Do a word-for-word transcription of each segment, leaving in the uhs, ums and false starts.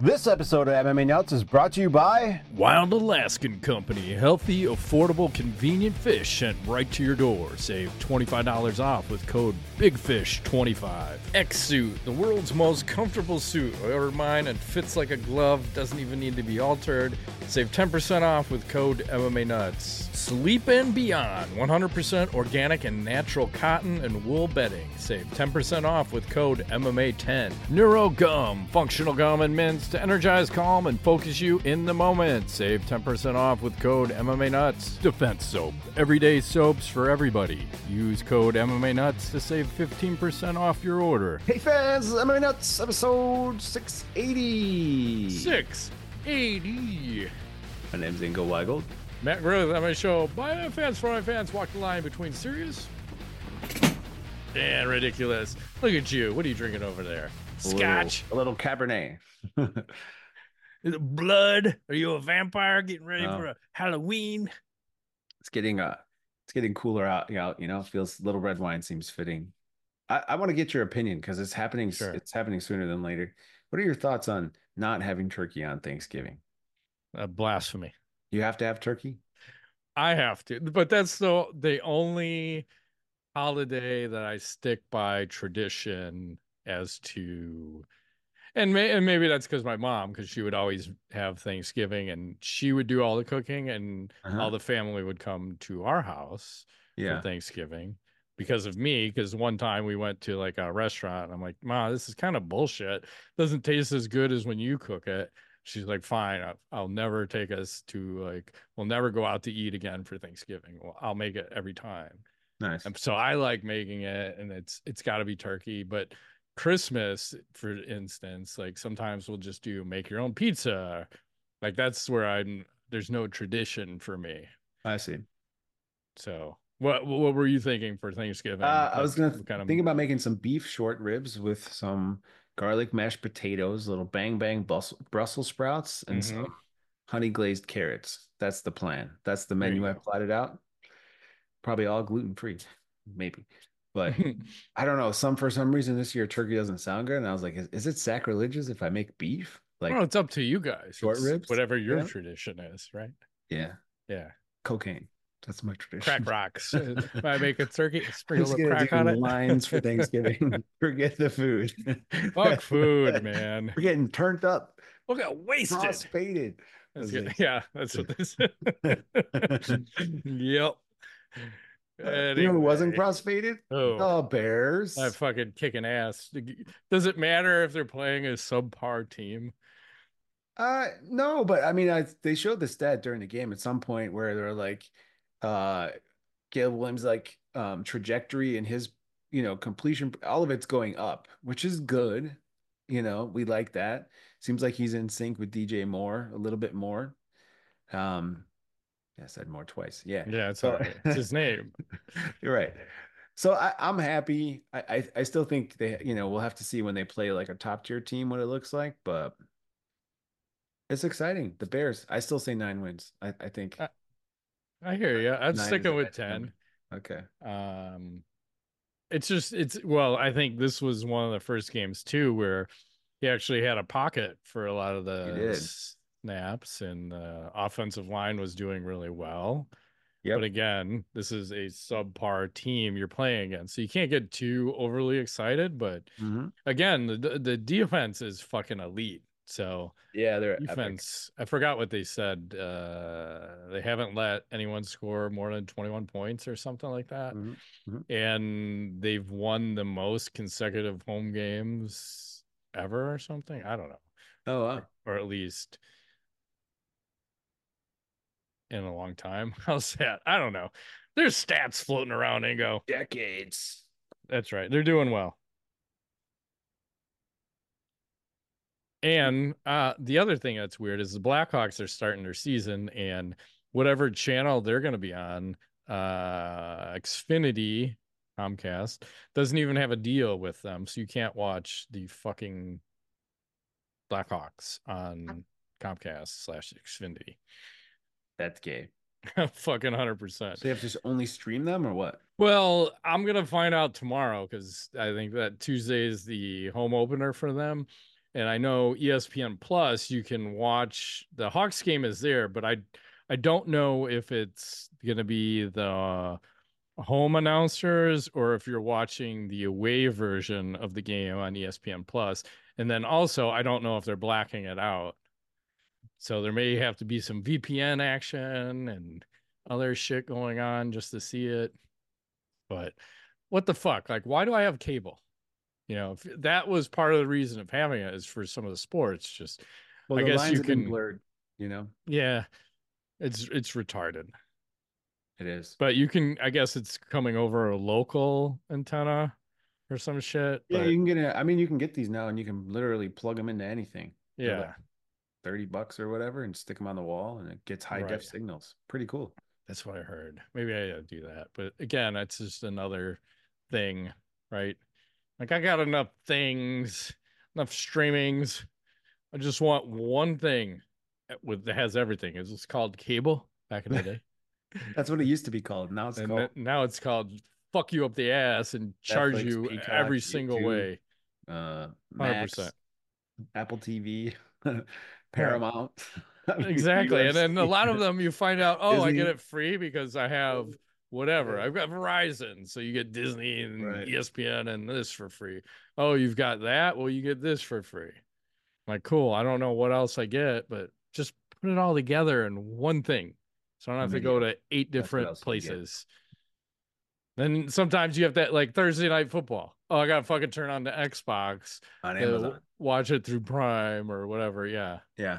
This episode of M M A Nuts is brought to you by Wild Alaskan Company. Healthy, affordable, convenient fish sent right to your door. Save twenty-five dollars off with code big fish twenty-five. X-Suit, the world's most comfortable suit. I ordered mine and fits like a glove. Doesn't even need to be altered. Save ten percent off with code M M A Nuts. Sleep and Beyond, one hundred percent organic and natural cotton and wool bedding. Save ten percent off with code M M A ten. Neuro Gum, functional gum and mints to energize, calm, and focus you in the moment. Save ten percent off with code M M A Nuts. Defense Soap, everyday soaps for everybody. Use code M M A Nuts to save fifteen percent off your order. Hey fans, M M A Nuts episode six eighty. six eighty. My name's Ingo Weigel. Matt Groth on my show. By fans, for my fans, walk the line between serious and ridiculous. Look at you. What are you drinking over there? Scotch? A little, a little Cabernet. Is it blood? Are you a vampire getting ready No. for a Halloween? It's getting uh it's getting cooler out, out, you know, feels little red wine seems fitting. I, I want to get your opinion because it's happening Sure. it's happening sooner than later. What are your thoughts on not having turkey on Thanksgiving? Uh, blasphemy. You have to have turkey? I have to, but that's the the only holiday that I stick by tradition as to, and, may, and maybe that's because my mom, because she would always have Thanksgiving and she would do all the cooking and Uh-huh. all the family would come to our house Yeah. for Thanksgiving because of me. Because one time we went to like a restaurant and I'm like, Ma, this is kind of bullshit. Doesn't taste as good as when you cook it. She's like, fine, I'll, I'll never take us to like, we'll never go out to eat again for Thanksgiving. Well, I'll make it every time. Nice. And so I like making it, and it's it's got to be turkey. But Christmas, for instance, like sometimes we'll just do make your own pizza. Like that's where I'm. There's no tradition for me. I see. So what what were you thinking for Thanksgiving? Uh, I Like, was gonna what kind of think about making some beef short ribs with some garlic mashed potatoes, little bang bang Brussels, Brussels sprouts, and Mhm. some honey glazed carrots. That's the plan. That's the There you menu I go. plotted out. Probably all gluten free, maybe. But I don't know. Some for some reason this year turkey doesn't sound good, and I was like, is, is it sacrilegious if I make beef? Like well, it's up to you guys. short It's ribs? whatever your Yeah. tradition is, right? Yeah, Yeah, cocaine. That's my tradition. crack rocks. If I make a turkey, sprinkle Just a gonna crack do on it. lines for Thanksgiving. Forget the food. Fuck food, man. We're getting turned up, Look at wasted. cross-faded. That's As good. they- Yeah, that's what this is. Yep. You know who wasn't Anyway. cross-faded? Oh, The Bears. I'm fucking kicking ass. Does it matter if they're playing a subpar team? Uh, no, but I mean, I they showed the stat during the game at some point where they're like, uh, Caleb Williams like um trajectory and his you know completion, all of it's going up, which is good. You know, we like that. Seems like he's in sync with D J Moore a little bit more. Um, yeah, I said more twice. Yeah, Yeah, it's So- all right. It's his name. You're right. So I, I'm happy. I, I I still think they, you know, we'll have to see when they play like a top tier team what it looks like, but it's exciting. The Bears. I still say nine wins. I, I think Uh, I hear you. I'm nine is sticking a with nice ten. number. Okay. Um, it's just it's well, I think this was one of the first games too where he actually had a pocket for a lot of He the did. snaps, and the offensive line was doing really well. Yep. But again, this is a subpar team you're playing against, so you can't get too overly excited. But Mhm. again, the the defense is fucking elite. So Yeah, they're epic. defense, I forgot what they said. Uh, they haven't let anyone score more than twenty-one points or something like that. Mhm. Mhm. And they've won the most consecutive home games ever or something. I don't know. Oh wow. Or at least in a long time. How's that? I don't know. There's stats floating around, Ingo. Decades. That's right. They're doing well. And uh, the other thing that's weird is the Blackhawks are starting their season, and whatever channel they're going to be on, uh, Xfinity, Comcast, doesn't even have a deal with them, so you can't watch the fucking Blackhawks on Comcast slash Xfinity. That's gay. Fucking one hundred percent. So you have to just only stream them or what? Well, I'm going to find out tomorrow because I think that Tuesday is the home opener for them. And I know E S P N Plus, you can watch the Hawks game is there, but I I don't know if it's going to be the home announcers or if you're watching the away version of the game on E S P N Plus. And then also, I don't know if they're blacking it out. So there may have to be some V P N action and other shit going on just to see it. But what the fuck? Like, why do I have cable? You know, if that was part of the reason of having it is for some of the sports. Just, Well, I the guess lines you have been can, blurred, you know. yeah, it's it's retarded. It is. But you can, I guess it's coming over a local antenna or some shit. Yeah, you But can get it. I mean, you can get these now, and you can literally plug them into anything. They're like yeah, thirty bucks or whatever, and stick them on the wall, and it gets high def right. signals. Pretty cool. That's what I heard. Maybe I gotta do that. But again, that's just another thing, right? Like I got enough things, enough streamings. I just want one thing with that has everything. It's just called cable back in the day. That's what it used to be called. Now it's And called now it's called fuck you up the ass and charge Netflix, you Peacock, every single YouTube, way. uh, one hundred percent. Max, Apple T V, Yeah, Paramount, I mean, exactly. And then a U F C, lot of them you find out, oh, I get Disney. it free because I have whatever. Yeah, I've got Verizon. So you get Disney and right. E S P N and this for free. Oh, you've got that? Well, you get this for free. I'm like, cool. I don't know what else I get, but just put it all together in one thing. So I don't have to go Video. to eight That's what different else you get. places. Then sometimes you have that like Thursday night football. Oh, I gotta fucking turn on the Xbox On to Amazon. watch it through Prime or whatever. Yeah. Yeah.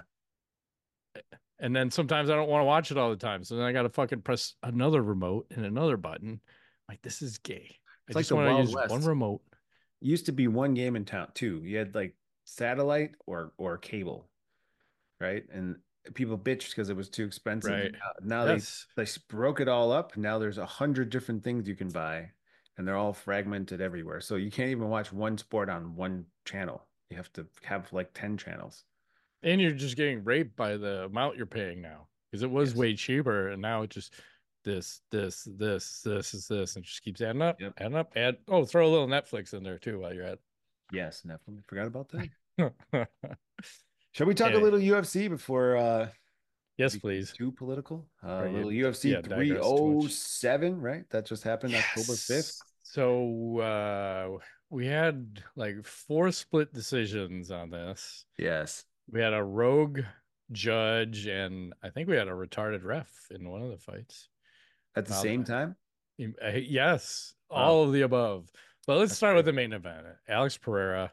And then sometimes I don't want to watch it all the time. So then I gotta fucking press another remote and another button. Like, this is gay. I It's like just the want to Wild use one West. remote. Used to be one game in town too. You had like satellite or or cable, right? And people bitched because it was too expensive. Right. And now, now they Yes. they broke it all up. Now there's a hundred different things you can buy, and they're all fragmented everywhere. So you can't even watch one sport on one channel. You have to have like ten channels. And you're just getting raped by the amount you're paying now. Because it was Yes. way cheaper and now it just this, this, this, this is this, and it just keeps adding up, Yep. adding up, add oh, throw a little Netflix in there too while you're at Yes, definitely. Forgot about that. it. Shall we talk a Anyway, little U F C before uh it yes, becomes please. too political? Uh, Or a little you U F C yeah, digress too much. three oh seven, right? That just happened October fifth. Yes. So uh we had like four split decisions on this. Yes. We had a rogue judge, and I think we had a retarded ref in one of the fights. At the Now, same time? uh, yes, Wow. all of the above. But let's That's start with crazy. the main event. Alex Pereira,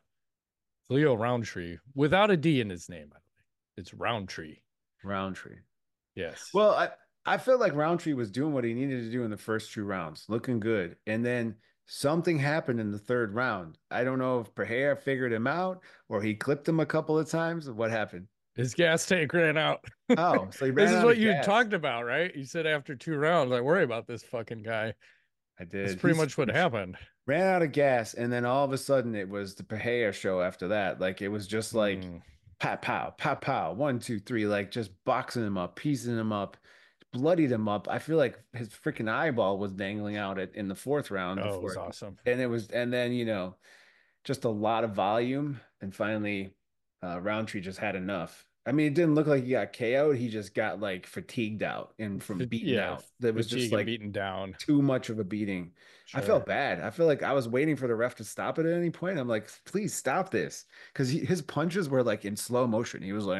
Leo Roundtree, without a D in his name, by the way. It's Roundtree. Roundtree. Yes. Well, I I felt like Roundtree was doing what he needed to do in the first two rounds, looking good. And then something happened in the third round. I don't know if Pereira figured him out or he clipped him a couple of times. What happened? His gas tank ran out. Oh, so he This ran is out what of you gas. talked about, right? You said after two rounds, I worry about this fucking guy. I That's did. pretty He's much what happened. ran out of gas, and then all of a sudden it was the Pereira show after that. Like it was just like Hmm. pow, pow, pow, pow, one, two, three, like just boxing him up, piecing him up, bloodied him up. I feel like his freaking eyeball was dangling out at, in the fourth round Oh, it was before, awesome. and it was, and then you know, just a lot of volume, and finally, uh, Roundtree just had enough. I mean, it didn't look like he got K O'd. He just got like fatigued out and from Fa- beaten yeah, out. That was just fatigue and like beaten down. too much of a beating. I Sure. felt bad. I feel like I was waiting for the ref to stop it at any point. I'm like, please stop this. Because his punches were like in slow motion. He was like,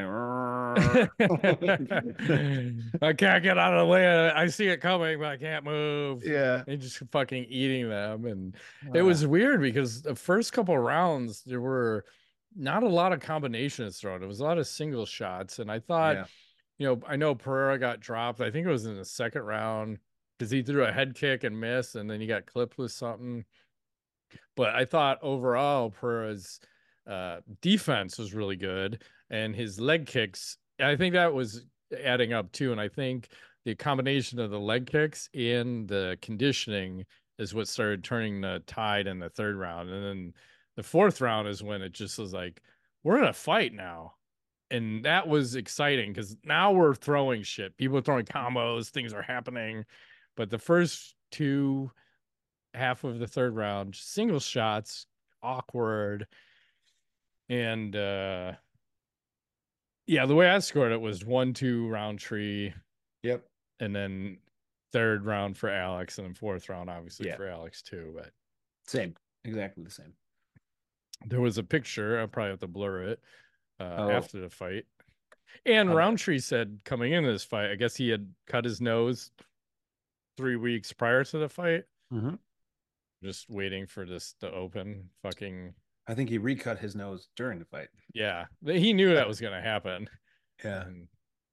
I can't get out of the way. I see it coming, but I can't move. yeah. And just fucking eating them. And it Uh, was weird because the first couple rounds, there were not a lot of combinations thrown. It was a lot of single shots. And I thought, yeah. you know, I know Pereira got dropped. I think it was in the second round because he threw a head kick and missed, and then he got clipped with something. But I thought overall Pereira's uh, defense was really good, and his leg kicks. I think that was adding up too. And I think the combination of the leg kicks and the conditioning is what started turning the tide in the third round. And then the fourth round is when it just was like, we're in a fight now. And that was exciting because now we're throwing shit. People are throwing combos, things are happening. But the first two half of the third round, single shots, awkward. And uh yeah, the way I scored it was one, two Roundtree, Yep. and then third round for Alex, and then fourth round obviously Yeah. for Alex too. But Same. Exactly the same. there was a picture, I'll probably have to blur it, uh, Oh, after the fight. And I'll bet. Roundtree said coming into this fight, I guess he had cut his nose three weeks prior to the fight, Hmm. just waiting for this to open. Fucking I think he recut his nose during the fight. yeah, he knew that was gonna happen, Yeah. and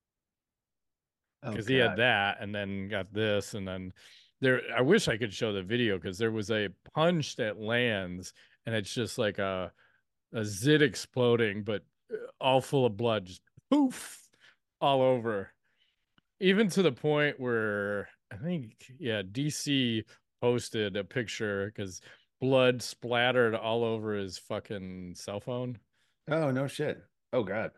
Oh because he had God. that, and then got this, and then there. I wish I could show the video because there was a punch that lands, and it's just like a a zit exploding, but uh, all full of blood, just poof all over. Even to the point where I think, yeah, D C posted a picture because blood splattered all over his fucking cell phone. Oh no shit. Oh God.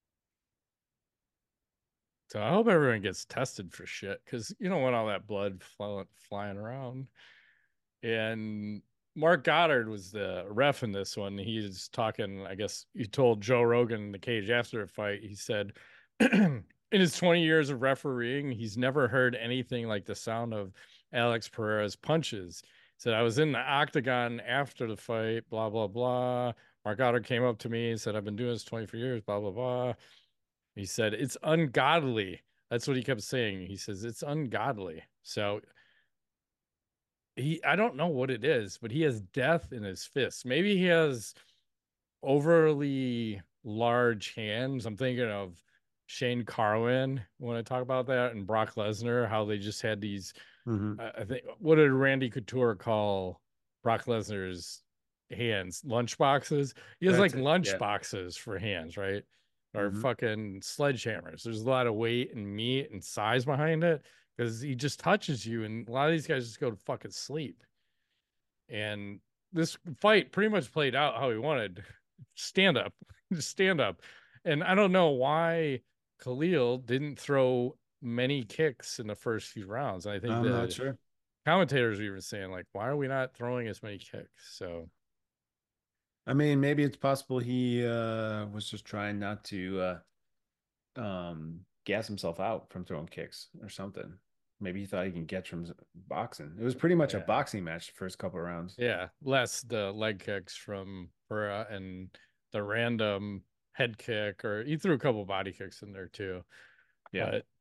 So I hope everyone gets tested for shit because you don't want all that blood fly- flying around. And Mark Goddard was the ref in this one. He's talking, I guess he told Joe Rogan in the cage after a fight, he said, in his twenty years of refereeing, he's never heard anything like the sound of Alex Pereira's punches. He said, I was in the octagon after the fight, blah, blah, blah. Mark Goddard came up to me and said, I've been doing this twenty-four years, blah, blah, blah. He said, it's ungodly. That's what he kept saying. He says, it's ungodly. So he I don't know what it is, but he has death in his fists. Maybe he has overly large hands. I'm thinking of Shane Carwin when I talk about that, and Brock Lesnar, how they just had these. Hmm. I think, what did Randy Couture call Brock Lesnar's hands? Lunch boxes. He has like That's it. lunch Yeah. boxes for hands, right? Or Hmm. fucking sledgehammers. There's a lot of weight and meat and size behind it because he just touches you, and a lot of these guys just go to fucking sleep. And this fight pretty much played out how he wanted. Stand up, just stand up. And I don't know why Khalil didn't throw many kicks in the first few rounds. I think I'm not the sure. commentators were even saying, like, why are we not throwing as many kicks? So I mean, maybe it's possible he uh was just trying not to uh um gas himself out from throwing kicks or something. Maybe he thought he can get from boxing. It was pretty much a yeah, boxing match the first couple of rounds. yeah, less the leg kicks from Pereira and the random head kick, or he threw a couple body kicks in there too. Yeah. But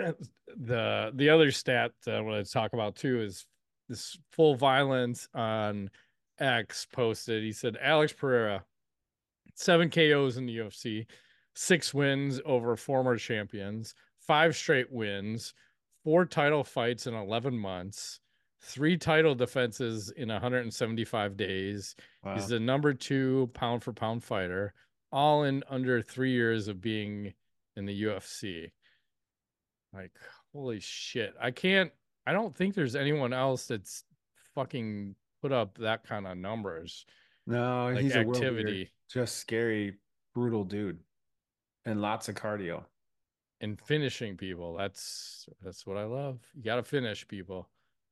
the the other stat that I want to talk about too is this full violence on X posted. He said Alex Pereira, seven K Os in the U F C, six wins over former champions, five straight wins, four title fights in eleven months, three title defenses in one hundred seventy-five days. He's Wow. the number two pound for pound fighter, all in under three years of being in the U F C. Like, holy shit. I can't, I don't think there's anyone else that's fucking put up that kind of numbers, No, like he's a world beater. activity Just scary, brutal dude. And lots of cardio. and finishing people. That's that's what I love. You got to finish people.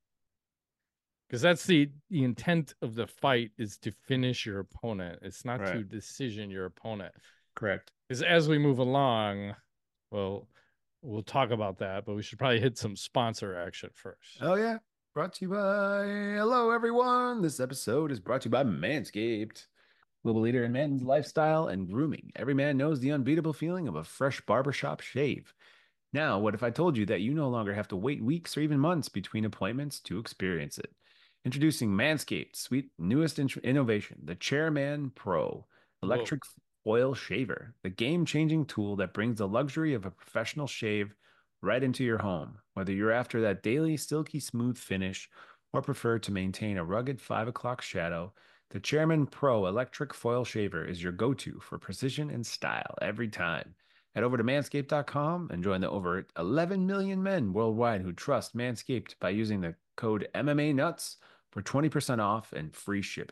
Because that's the the intent of the fight is to finish your opponent. It's not Right. to decision your opponent. Correct. Because as we move along, well, we'll talk about that, but we should probably hit some sponsor action first. Oh yeah. Brought to you by Hello everyone. This episode is brought to you by Manscaped. Global leader in men's lifestyle and grooming. Every man knows the unbeatable feeling of a fresh barbershop shave. Now, what if I told you that you no longer have to wait weeks or even months between appointments to experience it? Introducing Manscaped's sweet newest in- innovation, the Chairman Pro Whoa. Electric Foil Shaver, the game-changing tool that brings the luxury of a professional shave right into your home. Whether you're after that daily silky smooth finish or prefer to maintain a rugged five o'clock shadow, the Chairman Pro Electric Foil Shaver is your go-to for precision and style every time. Head over to manscaped dot com and join the over eleven million men worldwide who trust Manscaped by using the code M M A Nuts for twenty percent off and free shipping.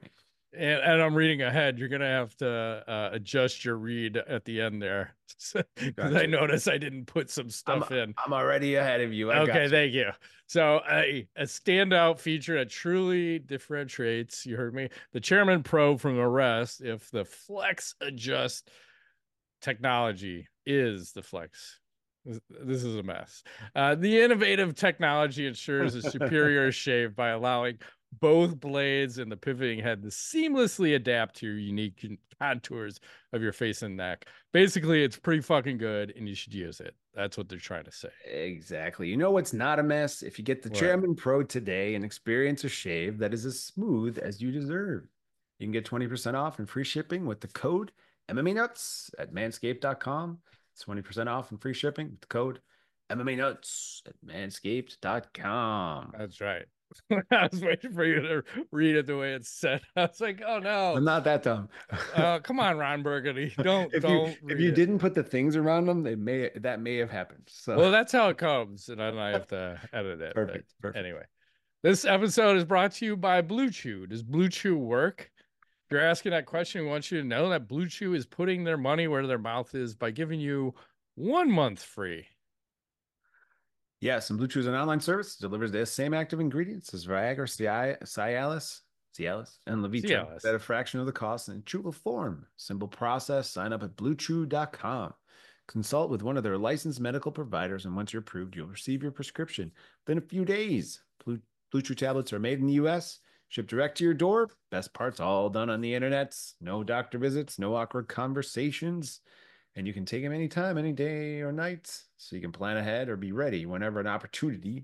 And, and I'm reading ahead. You're gonna have to uh, adjust your read at the end there, because I Gotcha. noticed I didn't put some I'm stuff in. I'm already ahead of you. I Okay, got you. thank you. So a, a standout feature that truly differentiates, you heard me, the Chairman Pro from the rest, if the Flex Adjust technology is the Flex. This, this is a mess. Uh, the innovative technology ensures a superior shave by allowing both blades and the pivoting head to seamlessly adapt to your unique contours of your face and neck. Basically, it's pretty fucking good and you should use it. That's what they're trying to say. Exactly. You know what's not a mess? If you get the What? Chairman Pro today and experience a shave that is as smooth as you deserve. You can get twenty percent off and free shipping with the code M M A Nuts at manscaped dot com. It's twenty percent off and free shipping with the code M M A Nuts at manscaped dot com. That's right. I was waiting for you to read it the way it's said. I was like, oh no. I'm not that dumb. Uh, come on, Ron Burgundy. Don't If you don't if read you it. didn't put the things around them, they may that may have happened. So Well, that's how it comes, and then I have to edit it. But perfect, perfect. anyway, this episode is brought to you by Blue Chew. Does Blue Chew work? If you're asking that question, we want you to know that Blue Chew is putting their money where their mouth is by giving you one month free. Yes, and Blue Chew is an online service that delivers the same active ingredients as Viagra, Cialis, Cialis, and Levitra Cialis. at a fraction of the cost in chewable form. Simple process. Sign up at blue chew dot com. Consult with one of their licensed medical providers, and once you're approved, you'll receive your prescription within a few days. Blue, Blue Chew tablets are made in the U S, shipped direct to your door. Best parts all done on the internet. No doctor visits, no awkward conversations. And you can take them anytime, any day or night, so you can plan ahead or be ready whenever an opportunity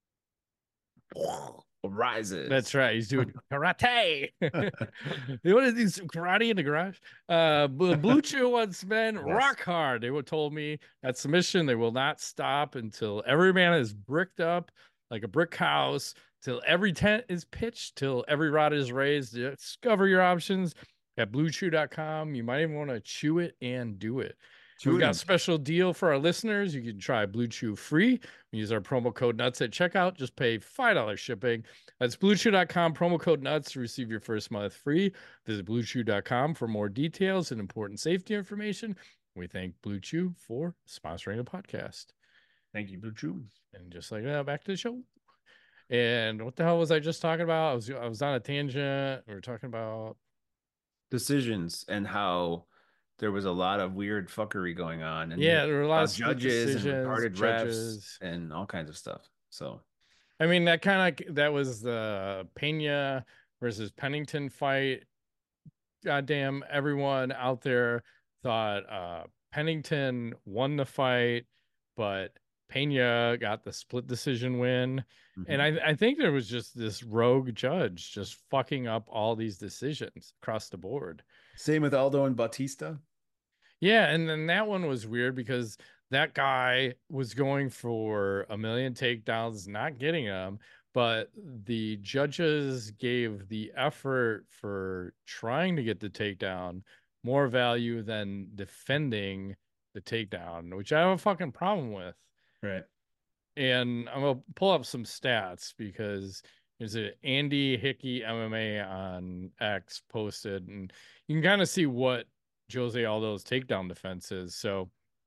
That's arises. right. He's doing karate. You want to do some karate in the garage? Uh, Blue Chew once men Yes. rock hard. They were told me at submission they will not stop until every man is bricked up like a brick house, till every tent is pitched, till every rod is raised. Discover your options at blue chew dot com. You might even want to chew it and do it. We've got a special deal for our listeners. You can try Blue Chew free. Use our promo code NUTS at checkout. Just pay five dollars shipping. That's blue chew dot com, promo code NUTS to receive your first month free. Visit blue chew dot com for more details and important safety information. We thank Blue Chew for sponsoring the podcast. Thank you, Blue Chew. And just like that, back to the show. And what the hell was I just talking about? I was I was on a tangent. We were talking about Decisions and how there was a lot of weird fucking going on, and yeah, there were a lot of about split judges and decisions, retarded refs judges. and all kinds of stuff. So, I mean, that kind of that was the Pena versus Pennington fight. Goddamn, everyone out there thought uh, Pennington won the fight, but Pena got the split decision win. And mhm. I, I think there was just this rogue judge just fucking up all these decisions across the board. Same with Aldo and Bautista. Yeah, and then that one was weird because that guy was going for a million takedowns, not getting them, but the judges gave the effort for trying to get the takedown more value than defending the takedown, which I have a fucking problem with. Right. And I'm gonna pull up some stats because there's a Andy Hickey M M A on X posted, and you can kind of see what Jose Aldo's takedown defense is. So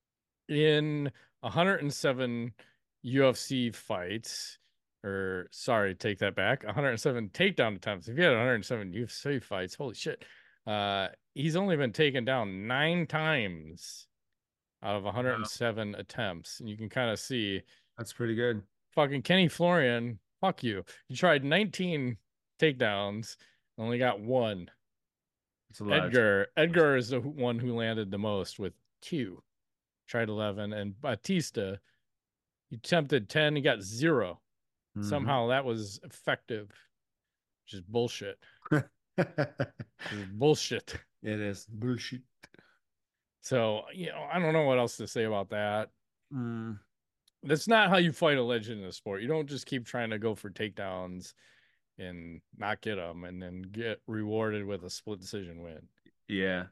in one hundred seven U F C fights, or sorry, take that back, one hundred seven takedown attempts. If you had one hundred seven U F C fights, holy shit. Uh, he's only been taken down nine times out of Wow. one hundred seven attempts. And you can kind of see That's pretty good. fucking Kenny Florian, fuck you. You tried nineteen takedowns, only got one. It's a lot of Edgar, Edgar is the one who landed the most with two. Tried eleven, and Batista, he attempted ten, he got zero. Mhm. Somehow that was effective, which is bullshit. Is bullshit. It is bullshit. So, you know, I don't know what else to say about that. Mm. That's not how you fight a legend in the sport. You don't just keep trying to go for takedowns and not get them and then get rewarded with a split decision win. Yeah.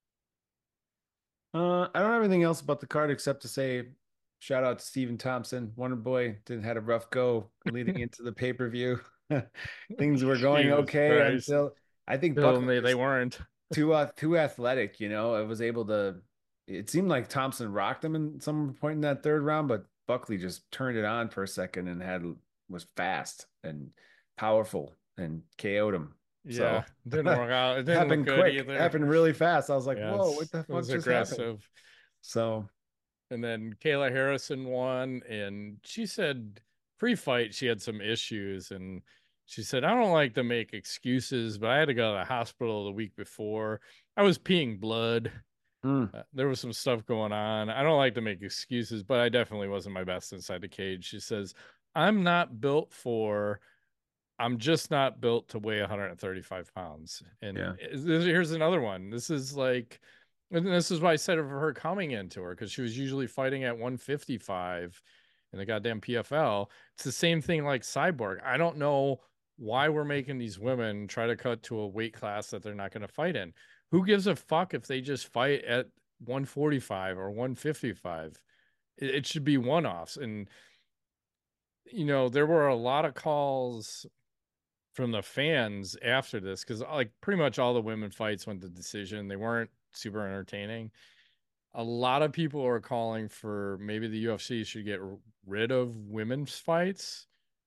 Uh, I don't have anything else about the card except to say shout out to Stephen Thompson. Wonder Boy didn't had a rough go leading into the pay-per-view. Things were going Jesus okay Christ. until I think Till Buckley they, they just weren't. too uh, too athletic, you know. It was able to. It seemed like Thompson rocked him in some point in that third round, but Buckley just turned it on for a second and had was fast and powerful and K O'd him. Yeah, So didn't work out. It didn't look happened good quick, either. happened really fast. I was like, whoa, what Yes, the it fuck was just happened? aggressive. So And then Kayla Harrison won, and she said pre-fight she had some issues, and she said, I don't like to make excuses, but I had to go to the hospital the week before. I was peeing blood. mm, Uh, there was some stuff going on. I don't like to make excuses, but I definitely wasn't my best inside the cage. She says, I'm not built for, I'm just not built to weigh one hundred thirty-five pounds. And yeah. here's another one. This is like, and this is why I said of her coming into her, because she was usually fighting at one fifty-five in the goddamn P F L. It's the same thing like Cyborg. I don't know why we're making these women try to cut to a weight class that they're not going to fight in. Who gives a fuck if they just fight at one forty-five or one fifty-five? It, it should be one-offs. And, you know, there were a lot of calls from the fans after this because like pretty much all the women fights went to decision. They weren't super entertaining. A lot of people are calling for maybe the U F C should get rid of women's fights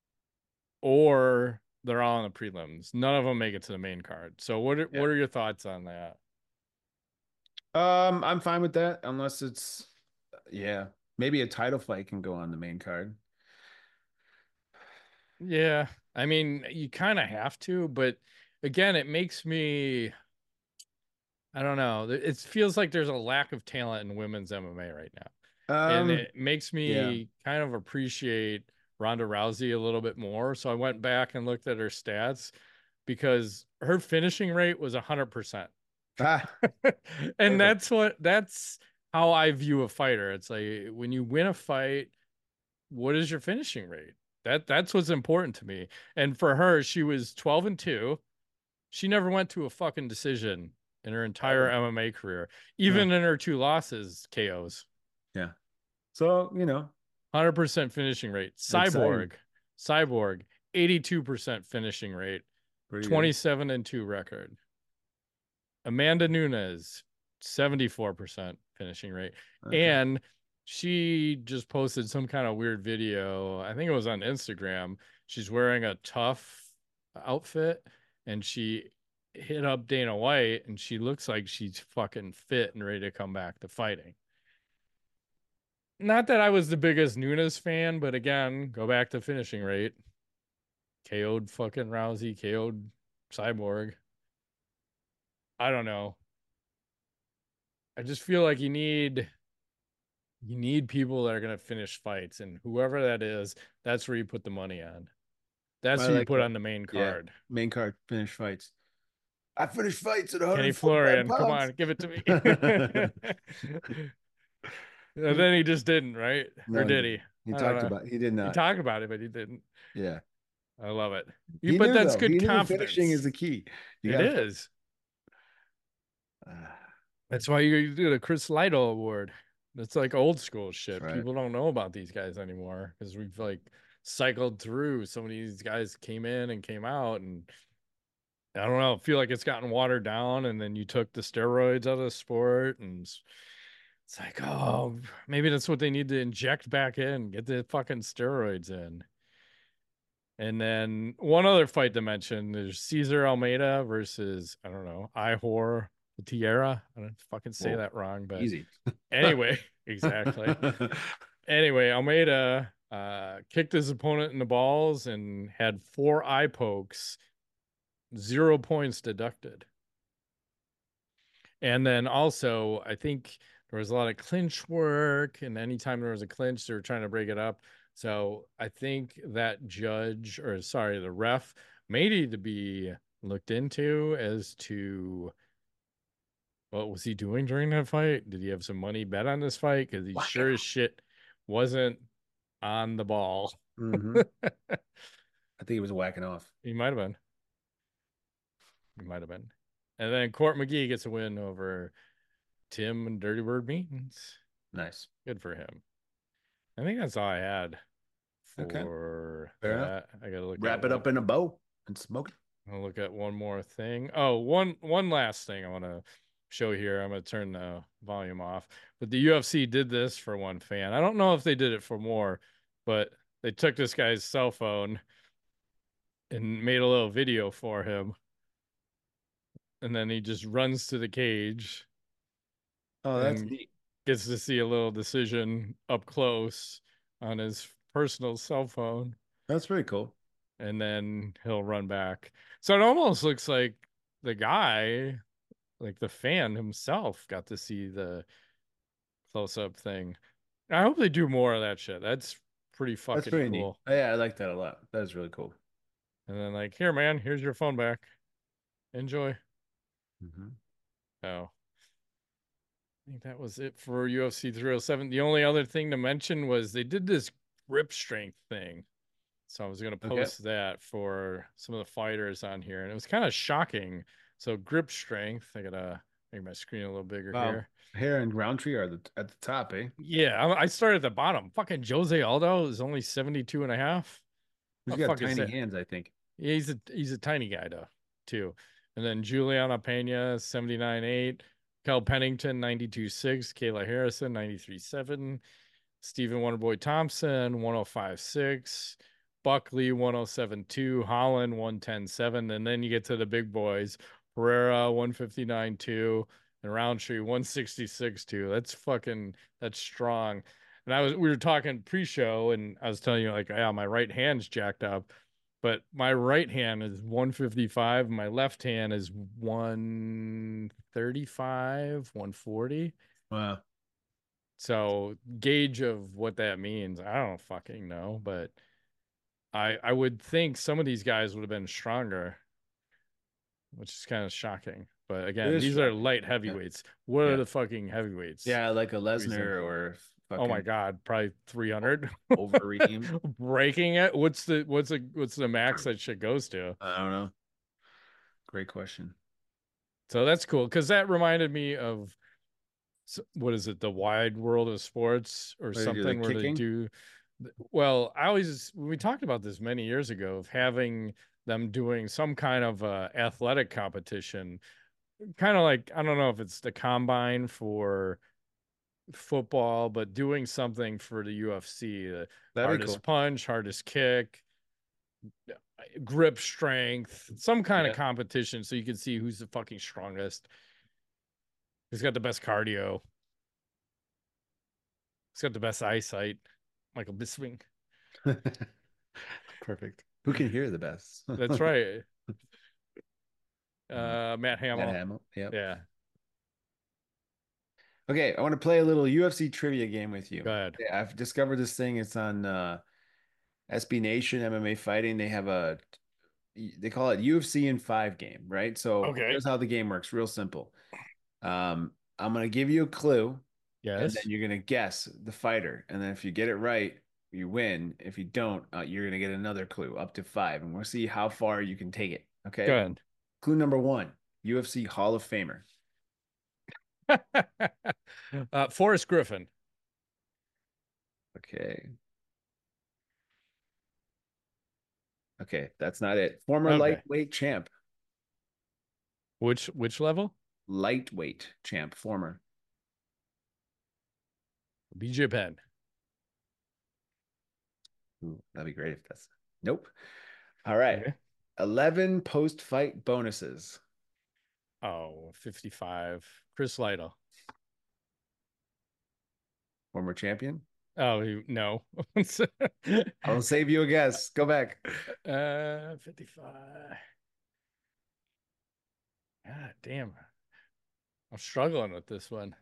or they're all in the prelims. None of them make it to the main card. So what are, Yeah. what are your thoughts on that? Um, I'm fine with that unless it's yeah, maybe a title fight can go on the main card. Yeah, I mean, you kind of have to, but again, it makes me, I don't know. It feels like there's a lack of talent in women's M M A right now. And Um, it makes yeah. me kind of appreciate Ronda Rousey a little bit more. So I went back and looked at her stats because her finishing rate was one hundred percent. Ah, And perfect. that's what that's how I view a fighter. It's like when you win a fight, what is your finishing rate? That that's what's important to me. And for her, she was twelve and two. She never went to a fucking decision in her entire Ever. M M A career. No. Even in her two losses, K Os. Yeah. So, you know, one hundred percent finishing rate. exciting. Cyborg, Cyborg, eighty-two percent finishing rate, Pretty good. twenty-seven and two record. Amanda Nunes, seventy-four percent finishing rate. Okay. And she just posted some kind of weird video. I think it was on Instagram. She's wearing a tough outfit and she hit up Dana White and she looks like she's fucking fit and ready to come back to fighting. Not that I was the biggest Nunes fan, but again, go back to finishing rate. K O'd fucking Rousey, K O'd Cyborg. I don't know. I just feel like you need you need people that are going to finish fights, and whoever that is, that's where you put the money on. That's I who you like put that. on the main Yeah. card. Main card finish fights. I finished fights at Kenny one forty-five Florian, come pounds. on, give it to me. And then he just didn't, right? Or No, he did he? didn't. He I don't talked know. about he did He not. talked about it, but he didn't. Yeah. I love it. You, He but knew that's though. He good knew finishing is confidence. the key. You It got to is. uh, That's why you do the Chris Lytle Award. That's like old school that's shit. right. People don't know about these guys anymore because we've like cycled through. So many of these guys came in and came out, and I don't know. I feel like it's gotten watered down. And then you took the steroids out of the sport, and it's it's like, oh, maybe that's what they need to inject back in, get the fucking steroids in. And then one other fight to mention there's Cesar Almeida versus, I don't know, Ihor Tierra. I don't fucking say Whoa. that wrong, but Easy. anyway, exactly. Anyway, Almeida uh, kicked his opponent in the balls and had four eye pokes, zero points deducted. And then also, I think there was a lot of clinch work, and anytime there was a clinch, they were trying to break it up. So I think that judge, or sorry, the ref, may need to be looked into as to what was he doing during that fight? Did he have some money bet on this fight? Because he Whack it sure as out. shit wasn't on the ball. Hmm. I think he was whacking off. He might have been. He might have been. And then Court McGee gets a win over Tim and Dirty Bird Means. Nice. Good for him. I think that's all I had Okay. for Fair enough. that. I gotta look at Wrap it what up in a bow and smoke it. I'll look at one more thing. Oh, one one last thing I want to show here. I'm going to turn the volume off. But the U F C did this for one fan. I don't know if they did it for more, but they took this guy's cell phone and made a little video for him. And then he just runs to the cage Oh, that's and neat. gets to see a little decision up close on his personal cell phone. That's pretty cool. And then he'll run back. So it almost looks like the guy, like the fan himself, got to see the close up thing. I hope they do more of that shit. That's pretty That's fucking pretty neat. cool. Oh, yeah, I like that a lot. That is really cool. And then like, here, man, here's your phone back. Enjoy. Hmm. Oh, I think that was it for U F C three oh seven. The only other thing to mention was they did this grip strength thing. So I was going to Okay. post that for some of the fighters on here, and it was kind of shocking. So grip strength, I gotta make my screen a little bigger Wow. here. Hair and Roundtree are the, at the top, eh? Yeah, I, I started at the bottom. Fucking Jose Aldo is only seventy-two and a half. He's How got fuck is tiny that? hands, I think. Yeah, he's a he's a tiny guy though, too. And then Juliana Pena, seventy-nine eight. Kel Pennington, ninety-two six. Kayla Harrison, ninety-three seven. Stephen Wonderboy Thompson, one oh five six. Buckley, one oh seven two. Holland, one ten seven. And then you get to the big boys. Pereira, one fifty-nine two. And Roundtree, one sixty-six two. That's fucking, that's strong. And I was, we were talking pre-show, and I was telling you, like, yeah, my right hand's jacked up, but my right hand is one fifty-five. My left hand is one thirty-five, one forty. Wow. So gauge of what that means, I don't fucking know, but I I would think some of these guys would have been stronger, which is kind of shocking. But It again, is these are shocking. light Yeah. heavyweights. What are Yeah. the fucking heavyweights? Yeah, like a Reason. Lesnar or Oh my fucking God, probably three hundred. Overeem. Breaking it. What's the what's the what's the max that shit goes to? I don't know. Great question. So that's cool because that reminded me of what is it, the Wide World of Sports or What do you do? The something where they kicking? do. Well, I always when we talked about this many years ago of having them doing some kind of uh, athletic competition, kind of like I don't know if it's the combine for football, but doing something for the U F C, the That'd be hardest cool. punch, hardest kick, grip strength, some kind of Yeah. competition so you can see who's the fucking strongest, who's got the best cardio, who's got the best eyesight. Michael Bisping. Perfect. Who can hear the best? That's right. Uh, Uh, Matt Matt Hamill. Hamill. Yep. Yeah, Okay, I want to play a little U F C trivia game with go you. ahead. Yeah, I've discovered this thing. It's on uh, S B Nation M M A Fighting. They have a they call it U F C in five game, right? So Okay. here's how the game works. Real simple. Um, I'm gonna give you a clue, and then Yes. you're gonna guess the fighter, and then if you get it right, you win. If you don't, uh, you're gonna get another clue up to five, and we'll see how far you can take it. Go Okay. ahead. Clue number one: U F C Hall of Famer. uh, Forrest Griffin. Okay. Okay, that's not it. Former Okay. lightweight champ. Which which level? Lightweight champ. Former. B J Penn. Ooh, that'd be great if that's. Nope. All right. Okay. eleven post-fight bonuses. Oh, fifty-five. Chris Lytle. Former champion. Oh, he, no. I'll save you a guess. Go back. uh, fifty-five. God damn. I'm struggling with this one.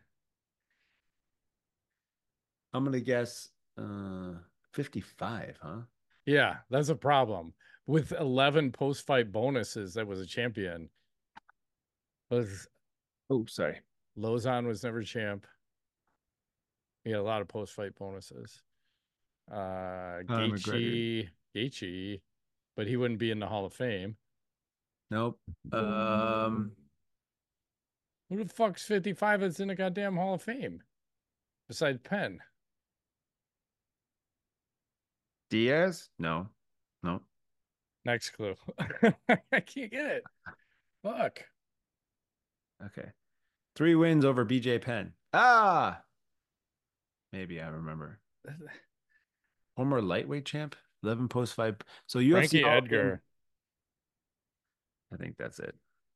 I'm gonna guess uh fifty-five, huh? Yeah, that's a problem. With eleven post-fight bonuses, that was a champion. Was Oh, sorry. Lozon was never champ. He had a lot of post-fight bonuses. Uh, Conor McGregor. Gaethje, Gaethje, but he wouldn't be in the Hall of Fame. Nope. Um, Who the fuck's fifty-five that's in the goddamn Hall of Fame besides Penn? Diaz? No. No. Next clue. I can't get it. Fuck. Okay. Three wins over B J Penn. Ah, maybe I remember. Former lightweight champ, eleven post fight. So U F C Frankie Hall of Fame. Edgar. I think that's it.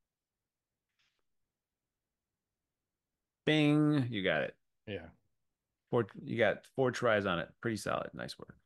Bing, you got it. Yeah. Four, you got four tries on it. Pretty solid. Nice work.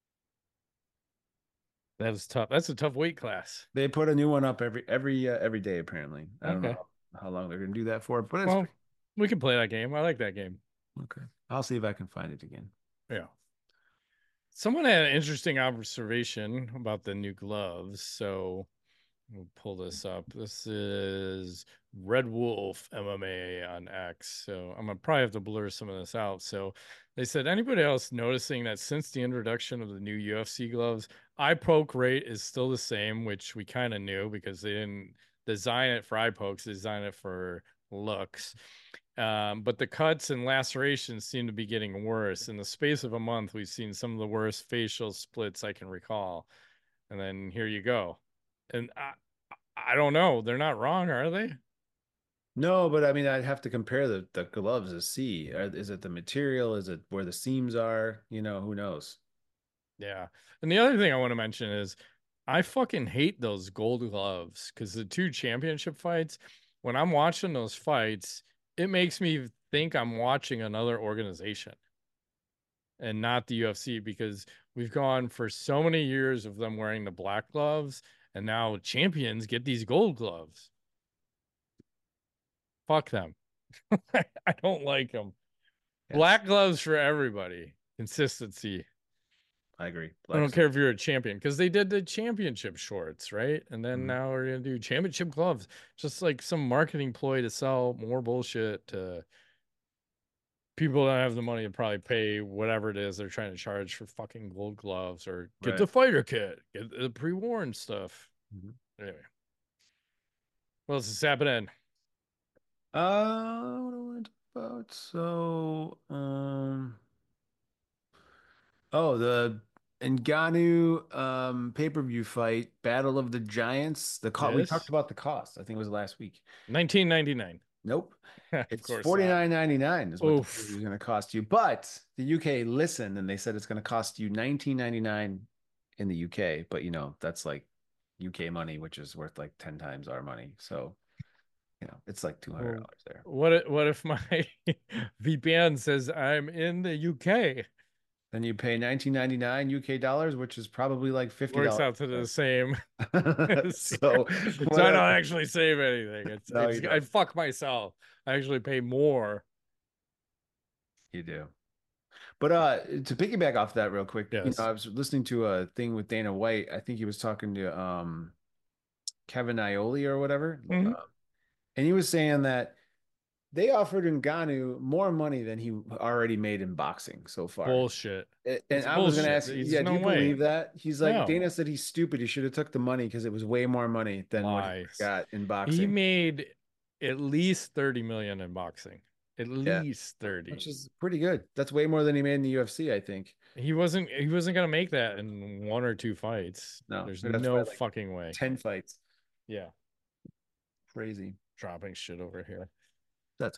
That was tough. That's a tough weight class. They put a new one up every every uh, every day apparently. I don't Okay. know how long they're gonna do that for, but it's Well, we can play that game. I like that game. okay. I'll see if I can find it again. Yeah. Someone had an interesting observation about the new gloves. So we'll pull this up. This is Red Wolf M M A on X. So I'm gonna probably have to blur some of this out. So they said, anybody else noticing that since the introduction of the new U F C gloves, eye poke rate is still the same, which we kind of knew because they didn't design it for eye pokes, they designed it for looks. Um, but the cuts and lacerations seem to be getting worse. In the space of a month, we've seen some of the worst facial splits I can recall. And then here you go. And I, I don't know. They're not wrong, are they? No, but I mean, I'd have to compare the the gloves to see. Are, is it the material? Is it where the seams are? You know, who knows? Yeah. And the other thing I want to mention is I fucking hate those gold gloves because the two championship fights, when I'm watching those fights, it makes me think I'm watching another organization and not the U F C because we've gone for so many years of them wearing the black gloves and now champions get these gold gloves. Fuck them. I don't like them. Yes, Black gloves for everybody. Consistency. I agree. I don't Black's care if you're a champion because they did the championship shorts, right? And then Mhm. now we're gonna do championship gloves, just like some marketing ploy to sell more bullshit to people that have the money to probably pay whatever it is they're trying to charge for fucking gold gloves or get Right. the fighter kit, get the pre-worn stuff. Mhm. Anyway, what else is happening? Uh, what do I want to talk about? So, um, oh, the Ngannou um pay-per-view fight, Battle of the Giants. The cost we talked Yes, about the cost. I think it was last week. nineteen ninety-nine. Nope. Of It's course not. forty-nine ninety-nine is what the pay-per-view is Oof. going to cost you. But the U K listened and they said it's going to cost you nineteen ninety-nine in the U K. But you know, that's like U K money, which is worth like ten times our money. So, you know, it's like Well, two hundred dollars there. what if, what if my V P N says I'm in the U K? Then you pay nineteen ninety-nine U K dollars, which is probably like Works fifty dollars. out to the same. So So, I don't whatever. actually save anything. It's No, it's you I don't. fuck myself. I actually pay more. You do. But uh to piggyback off that real quick, you know, Yes. I was listening to a thing with Dana White. I think he was talking to um Kevin Iole or whatever. Hmm. Uh, and he was saying that they offered Ngannou more money than he already made in boxing so far. Bullshit. A- And It's I was going to bullshit. ask, There's yeah, do no you believe way. that? He's like, No. Dana said he's stupid. He should have took the money because it was way more money than what he Lies. got in He boxing. made at least thirty million in boxing. At Yeah, least which thirty. is pretty good. That's way more than he made in the U F C, I think. He wasn't he wasn't gonna make that in one or two fights. No, There's that's no why like fucking way. ten fights. Yeah. Crazy. Dropping shit over here. That's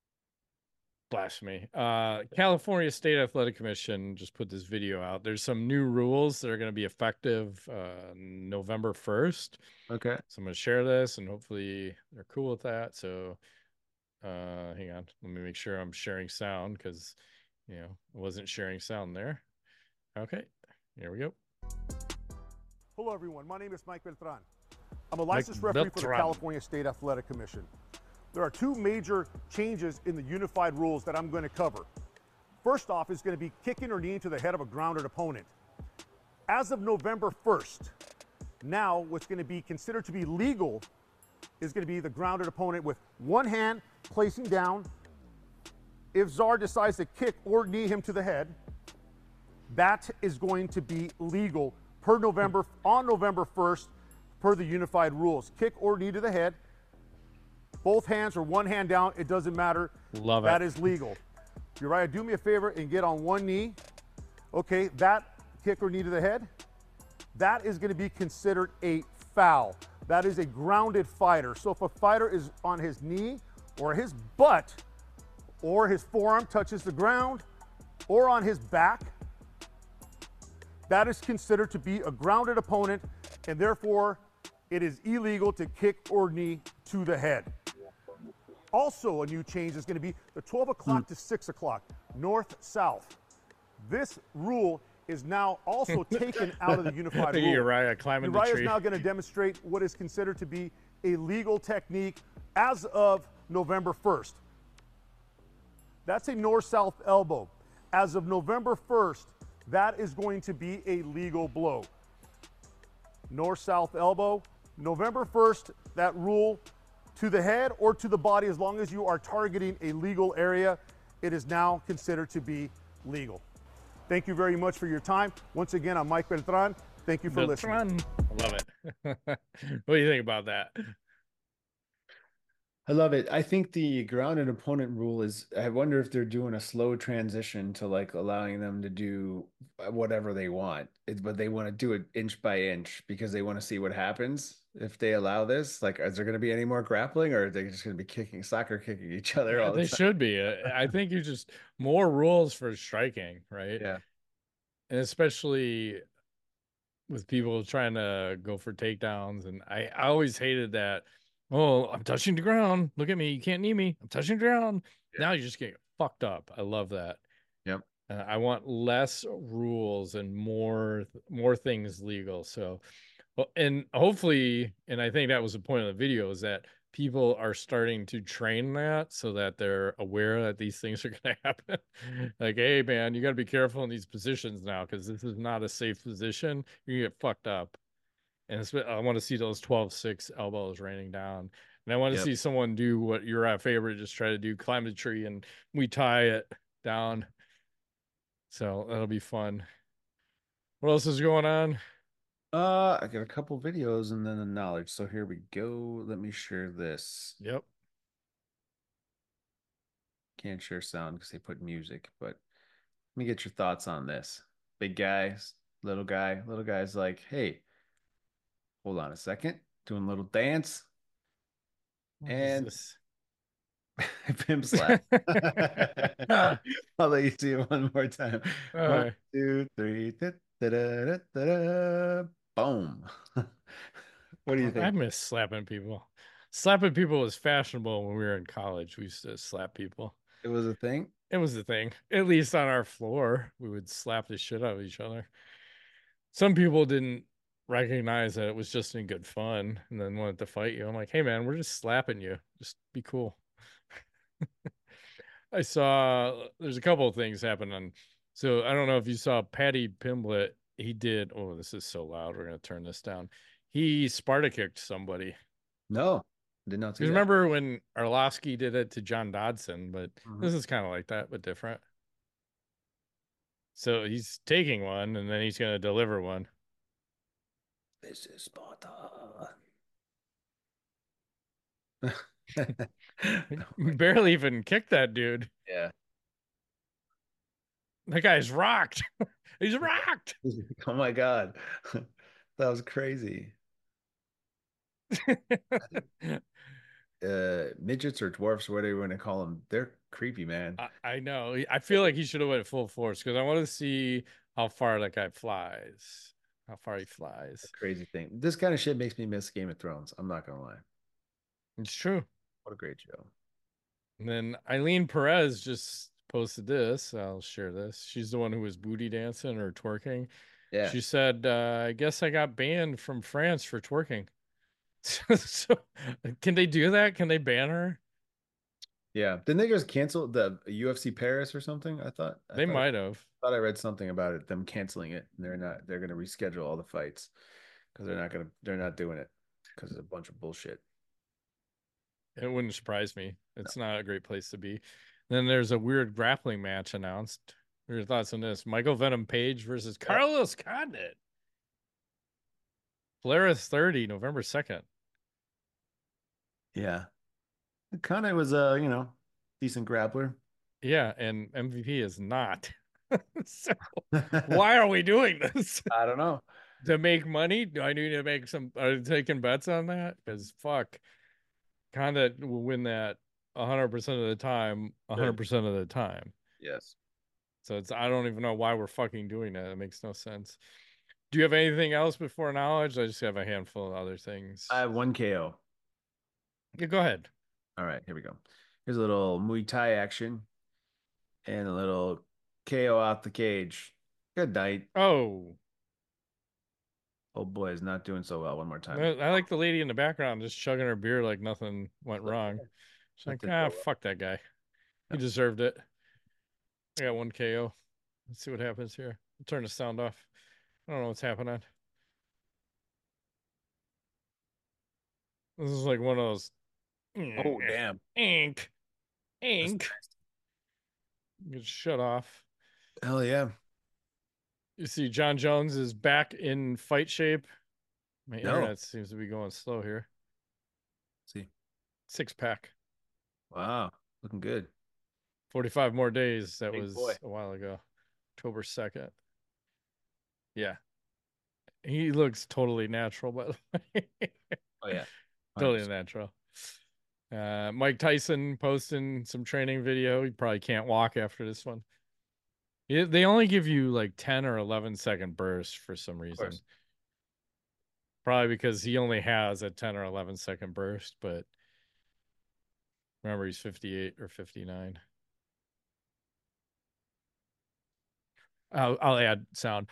Blasphemy. Uh, California State Athletic Commission just put this video out. There's some new rules that are going to be effective uh, November first. okay. So I'm going to share this and hopefully they're cool with that. So uh, hang on. Let me make sure I'm sharing sound because, you know, I wasn't sharing sound there. Okay. Here we go. Hello, everyone. My name is Mike Beltran. I'm a licensed referee for the Beltran. California State Athletic Commission. There are two major changes in the unified rules that I'm going to cover. First off is going to be kicking or kneeing to the head of a grounded opponent. As of November first, now what's going to be considered to be legal is going to be the grounded opponent with one hand placing down. If Czar decides to kick or knee him to the head, that is going to be legal per November, on November first, per the unified rules. Kick or knee to the head, both hands or one hand down, it doesn't matter. Love That it. is legal. Uriah, do me a favor and get on one knee. Okay, that kick or knee to the head, that is going to be considered a foul. That is a grounded fighter. So if a fighter is on his knee or his butt or his forearm touches the ground or on his back, that is considered to be a grounded opponent, and therefore it is illegal to kick or knee to the head. Also, a new change is going to be the twelve o'clock mm. to six o'clock, north-south. This rule is now also taken out of the unified rule. Uriah climbing the tree. Uriah is now going to demonstrate what is considered to be a legal technique as of November first. That's a north-south elbow. As of November first, that is going to be a legal blow. North-south elbow. November first, that rule to the head or to the body, as long as you are targeting a legal area, it is now considered to be legal. Thank you very much for your time. Once again, I'm Mike Beltran. Thank you for Beltran. listening. I love it. What do you think about that? I love it. I think the grounded opponent rule is, I wonder if they're doing a slow transition to like allowing them to do whatever they want, it, but they want to do it inch by inch because they want to see what happens if they allow this. Like, is there going to be any more grappling, or are they just going to be kicking, soccer kicking each other? Yeah, all the they time? should be. I think you just more rules for striking, right? Yeah. And especially with people trying to go for takedowns. And I, I always hated that. Oh, I'm touching the ground. Look at me. You can't knee me. I'm touching the ground. Yeah. Now you're just getting fucked up. I love that. Yep. Uh, I want less rules and more more things legal. So, and hopefully, and I think that was the point of the video, is that people are starting to train that so that they're aware that these things are going to happen. Like, hey, man, you got to be careful in these positions now because this is not a safe position. You get fucked up. And it's, I want to see those twelve six elbows raining down. And I want to yep. see someone do what you're our favorite, just try to do, climb the tree and we tie it down. So that'll be fun. What else is going on? Uh, I got a couple videos and then the knowledge. So here we go. Let me share this. Yep. Can't share sound because they put music, but let me get your thoughts on this. Big guy, little guy. Little guy's like, hey, hold on a second. Doing a little dance. What and is pimp slap. I'll let you see it one more time. All one, right. two, three. Da, da, da, da, da, da. Boom. What do you think? I miss slapping people. Slapping people was fashionable when we were in college. We used to slap people. It was a thing? It was a thing. At least on our floor, we would slap the shit out of each other. Some people didn't recognize that it was just in good fun and then wanted to fight you. I'm like, hey, man, we're just slapping you. Just be cool. I saw there's a couple of things happening. So I don't know if you saw Paddy Pimblett. He did. Oh, this is so loud. We're going to turn this down. He Sparta kicked somebody. No, did not see that. Remember when Arlovsky did it to John Dodson, but mm-hmm. this is kind of like that, but different. So he's taking one and then he's going to deliver one. This is Sparta. Barely even kicked that dude. Yeah. That guy's rocked. He's rocked. Oh my God. That was crazy. uh, midgets or dwarfs, whatever you want to call them, they're creepy, man. I, I know. I feel like he should have went full force because I want to see how far that guy flies. How far he flies. Crazy thing. This kind of shit makes me miss Game of Thrones. I'm not gonna lie. It's true. What a great show. And then Eileen Perez just posted this. I'll share this. She's the one who was booty dancing or twerking. Yeah. She said, uh, I guess I got banned from France for twerking. So, so can they do that? Can they ban her? Yeah. Didn't they just cancel the U F C Paris or something? I thought I they thought, might have. I thought I read something about it, them canceling it. And they're not they're gonna reschedule all the fights because they're not gonna they're not doing it because it's a bunch of bullshit. It wouldn't surprise me. It's no. not a great place to be. Then there's a weird grappling match announced. What are your thoughts on this? Michael Venom Page versus Carlos Condit. Polaris thirty, November second. Yeah. Condit was a, you know, decent grappler. Yeah, and M V P is not. So why are we doing this? I don't know. to make money? Do I need to make some? Are you taking bets on that? Because fuck, Conda will win that a hundred percent of the time, a hundred percent of the time. Yes. So it's I don't even know why we're fucking doing that. It makes no sense. Do you have anything else before knowledge? I just have a handful of other things. I have one K O. Yeah, go ahead. All right, here we go. Here's a little Muay Thai action and a little K O out the cage. Good night. Oh, Oh boy, is not doing so well. One more time. I like the lady in the background just chugging her beer like nothing went wrong. She's like, ah, fuck that guy. He deserved it. I got one K O. Let's see what happens here. I'll turn the sound off. I don't know what's happening. This is like one of those. Oh damn. Ink. Ink. Get shut off. Hell yeah. You see, John Jones is back in fight shape. My No. internet seems to be going slow here. Let's see. Six pack. Wow. Looking good. forty-five more days. That Big was boy. a while ago. October second. Yeah. He looks totally natural, by the way. Oh yeah. Totally natural. Uh, Mike Tyson posting some training video. He probably can't walk after this one. It, they only give you like ten or eleven second bursts for some reason. Probably because he only has a ten or eleven second burst, but remember he's fifty-eight or fifty-nine. I'll, I'll add sound.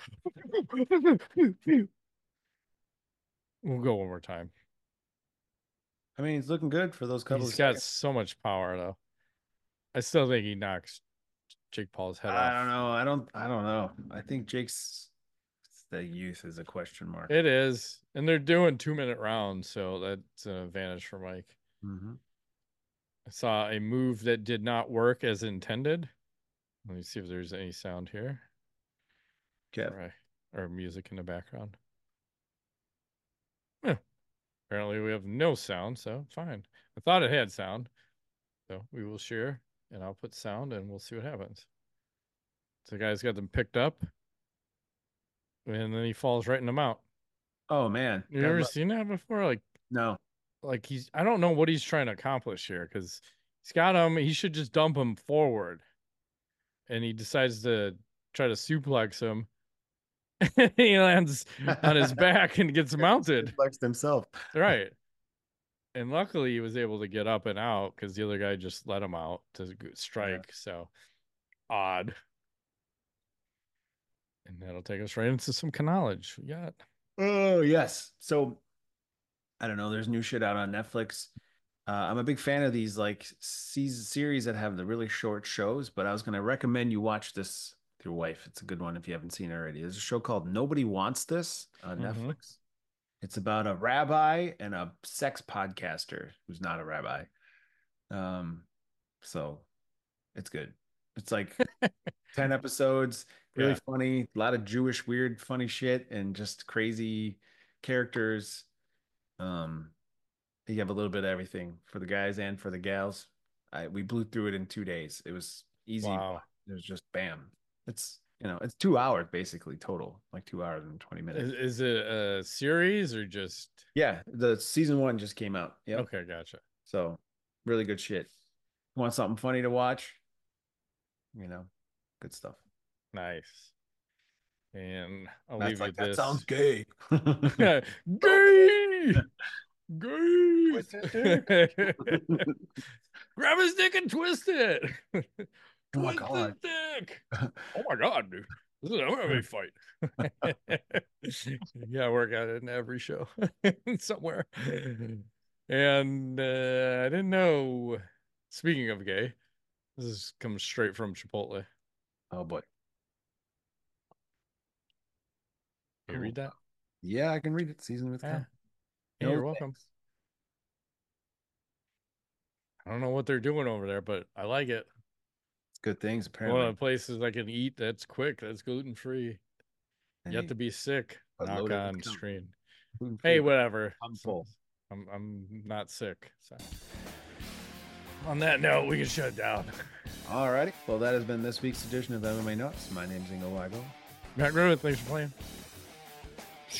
We'll go one more time. I mean, he's looking good for those couple. He's of got seconds. so much power, though. I still think he knocks Jake Paul's head I off. don't know. I don't. I don't know. I think Jake's the youth is a question mark. It is, and they're doing two minute rounds, so that's an advantage for Mike. Mm-hmm. I saw a move that did not work as intended. Let me see if there's any sound here. Okay. Right. Or music in the background. Eh. Apparently we have no sound, so fine. I thought it had sound. So we will share, and I'll put sound, and we'll see what happens. So the guy's got them picked up, and then he falls right in the mount. Oh man, you ever seen that before? Like no. Like he's, I don't know what he's trying to accomplish here because he's got him. He should just dump him forward, and he decides to try to suplex him. He lands on his back and gets mounted. Suplexed himself. Right. And luckily he was able to get up and out because the other guy just let him out to strike. Yeah. So odd. And that'll take us right into some knowledge. We got. Oh yes. So I don't know. There's new shit out on Netflix. Uh, I'm a big fan of these like season series that have the really short shows, but I was going to recommend you watch this with your wife. It's a good one if you haven't seen it already. There's a show called Nobody Wants This on mm-hmm. Netflix. It's about a rabbi and a sex podcaster who's not a rabbi. Um, so it's good. It's like ten episodes, really yeah. funny, a lot of Jewish weird funny shit and just crazy characters. Um, you have a little bit of everything for the guys and for the gals. I we blew through it in two days. It was easy. Wow. It was just bam. It's you know it's two hours basically total, like two hours and twenty minutes. Is, is it a series or just? Yeah, the season one just came out. Yeah. Okay, gotcha. So really good shit. You want something funny to watch? You know, good stuff. Nice. And I'll That's leave like, you that this. Sounds gay. Gay. Gay. Grab his dick and twist it. Oh my twist god. his dick. Oh my god, dude. This is an M M A fight. Yeah, I work out in every show somewhere. And uh, I didn't know. Speaking of gay, this is comes straight from Chipotle. Oh boy. Can you read that? Yeah, I can read it. Season with yeah. Hey, no, you're welcome. Thanks. I don't know what they're doing over there, but I like it. It's good things, apparently. One of the places I can eat that's quick, that's gluten free. Yet to be sick. Knock on screen. Hey, whatever. I'm full. I'm I'm not sick. So on that note, we can shut it down. Alrighty. Well, that has been this week's edition of M M A Nuts. My name's Ingo Weigel. Matt Griffith, thanks for playing.